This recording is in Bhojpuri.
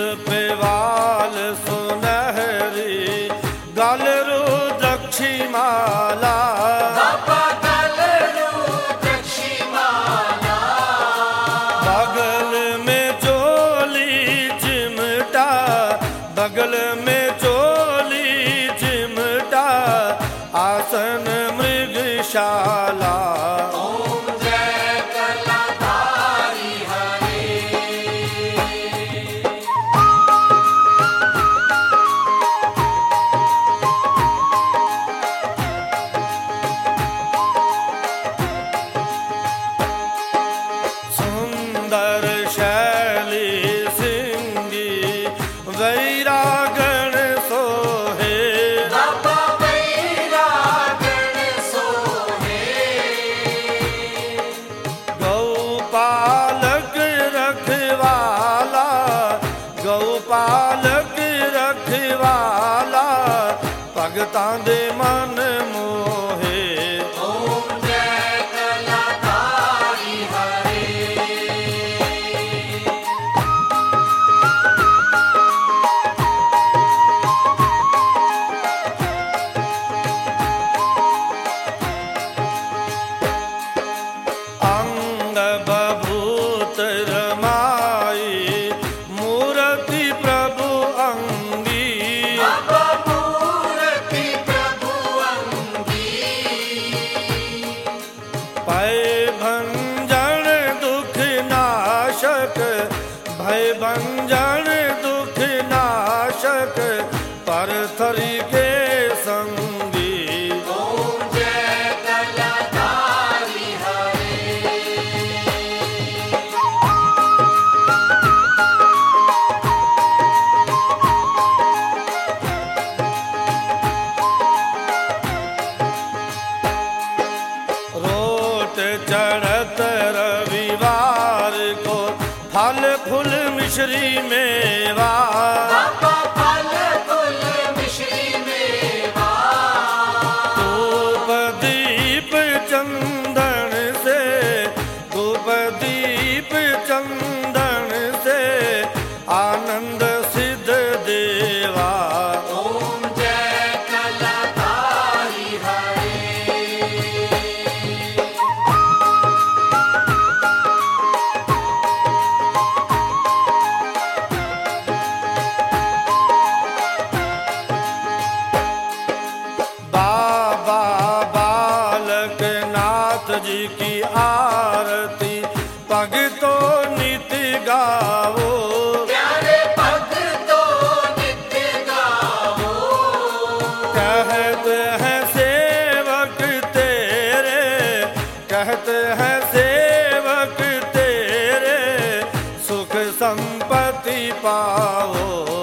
पे वाल सुनहरी गल रुद्राक्षी माला बगल में चोली चिमटा बगल में चोली चिमटा आसन मृगशाला सुंदर शैली सिंगी वैरागण सोहे गौपालक रखवाला गौपालक रखवाला भगतां दे मन मोहे अंग बभूत रमाई मूर्ति प्रभु अंगी भय भंजन दुख नाशक भय भंजन दुख नाशक परथरी के संगी रोट चढ़त रविवार को फल फूल मिश्री मेवा धूप दीप चंदन से धूप दीप चंदन से आनंद सिद्ध देवा बाबा बालक नाथ जी की आरती भगतो नित गावो कहते हैं सेवक तेरे कहते हैं सेवक तेरे सुख संपत्ति पाओ